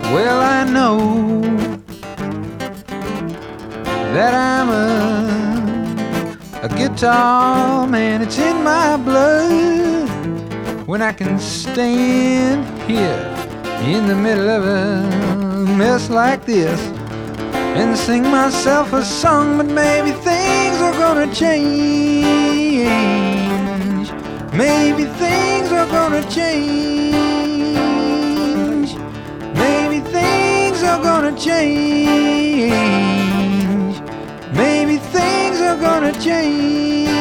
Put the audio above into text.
Well, I know that I'm a guitar man. It's in my blood. When I can stand here in the middle of a mess like this and sing myself a song, but maybe things are gonna change. Maybe things are gonna change. Maybe things are gonna change. Maybe things are gonna change.